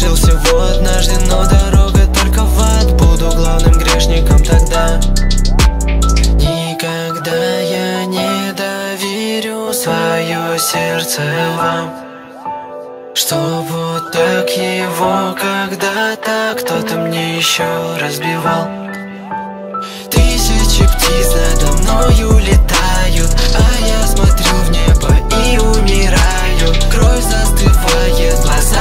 видел всего однажды, но дорога только в ад. Буду главным грешником тогда. Никогда я не доверю свое сердце вам, что вот так его когда-то кто-то мне еще разбивал. Тысячи птиц надо мною летают, а я смотрю в небо и умираю. Кровь застывает в глазах.